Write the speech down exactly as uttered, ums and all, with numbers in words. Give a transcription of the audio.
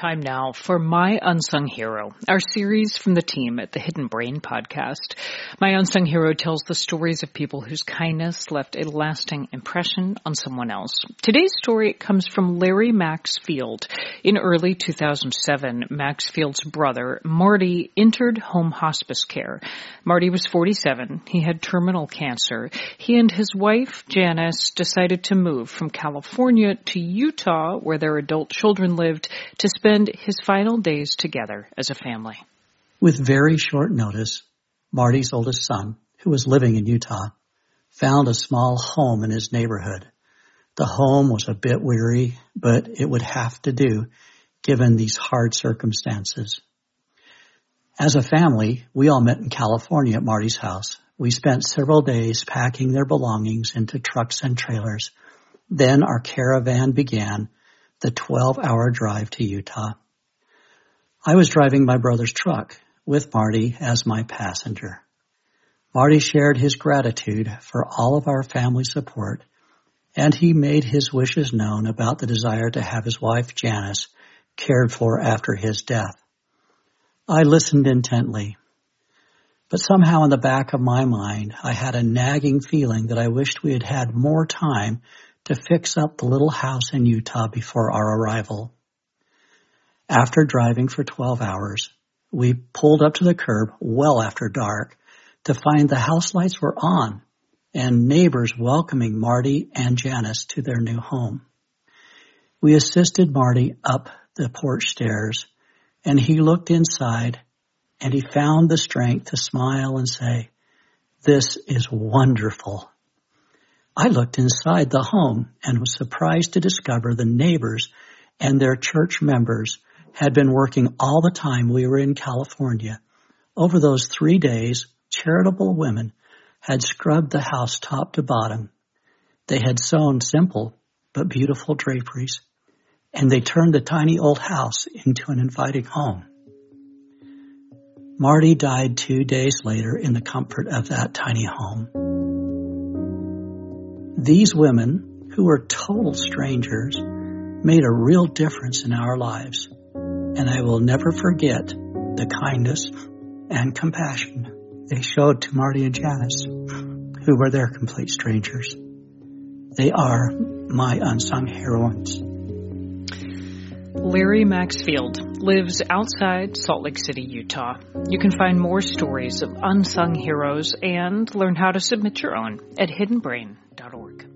time now for My Unsung Hero, our series from the team at the Hidden Brain podcast. My Unsung Hero tells the stories of people whose kindness left a lasting impression on someone else. Today's story comes from Larry Maxfield. In early two thousand seven, Maxfield's brother, Marty, entered home hospice care. Marty was forty-seven. He had terminal cancer. He and his wife, Janice, decided to move from California to Utah, where their adult children lived, to spend his final days together as a family. With very short notice, Marty's oldest son, who was living in Utah, found a small home in his neighborhood. The home was a bit weary, but it would have to do given these hard circumstances. As a family, we all met in California at Marty's house. We spent several days packing their belongings into trucks and trailers. Then our caravan began the twelve-hour drive to Utah. I was driving my brother's truck with Marty as my passenger. Marty shared his gratitude for all of our family support, and he made his wishes known about the desire to have his wife, Janice, cared for after his death. I listened intently, but somehow in the back of my mind, I had a nagging feeling that I wished we had had more time to fix up the little house in Utah before our arrival. After driving for twelve hours, we pulled up to the curb well after dark to find the house lights were on and neighbors welcoming Marty and Janice to their new home. We assisted Marty up the porch stairs, and he looked inside and he found the strength to smile and say, "This is wonderful." I looked inside the home and was surprised to discover the neighbors and their church members had been working all the time we were in California. Over those three days, charitable women had scrubbed the house top to bottom. They had sewn simple but beautiful draperies, and they turned the tiny old house into an inviting home. Marty died two days later in the comfort of that tiny home. These women, who were total strangers, made a real difference in our lives, and I will never forget the kindness and compassion they showed to Marty and Janice, who were their complete strangers. They are my unsung heroines. Larry Maxfield lives outside Salt Lake City, Utah. You can find more stories of unsung heroes and learn how to submit your own at hidden brain dot org.